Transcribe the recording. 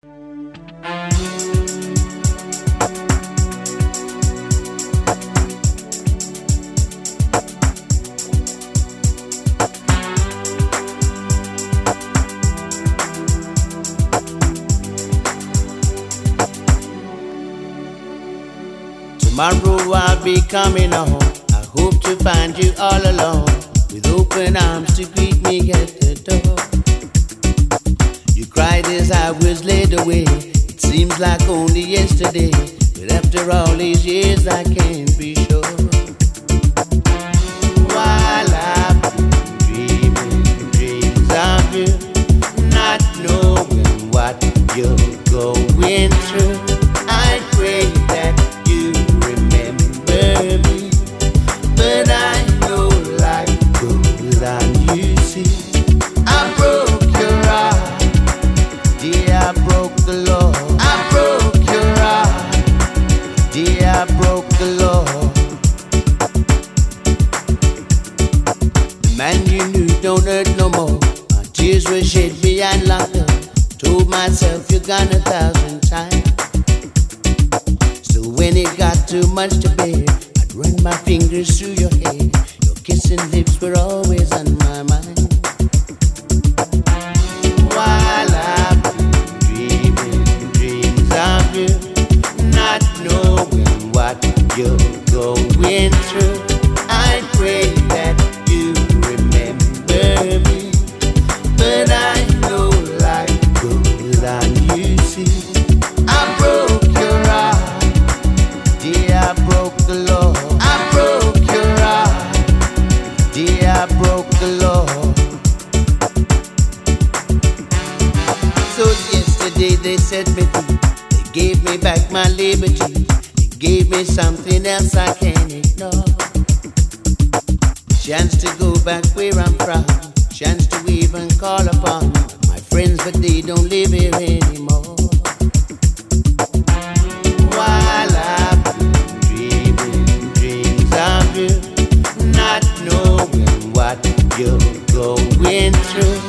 Tomorrow I'll be coming home. I hope to find you all alone, with open arms to greet me at the door. You cried as I was led away. It seems like only yesterday, but after all these years I can't be sure. While I've been dreaming dreams of you, not knowing what you're going through, I pray that you remember me, but I know life goes on, you see. I broke your heart, dear, I broke the law. I broke your heart, dear, I broke the law. The man you knew don't hurt no more. My tears were shed behind locked door. Told myself you're gone 1,000 times. So when it got too much to bear, I'd run my fingers through your hair. Your kissing lips were always on my mind. While I've been dreaming dreams of you, not knowing what you're going through, I pray that you remember me, but I know life goes on, you see. I broke your heart, dear, I broke the law. I broke your heart, dear, I broke the law. So yesterday they set me free. They gave me back my liberty. They gave me something else I can't ignore. Chance to go back where I'm from. Chance to even call upon my friends, but they don't live here anymore. While I've been dreaming dreams of you, not knowing what you're going through,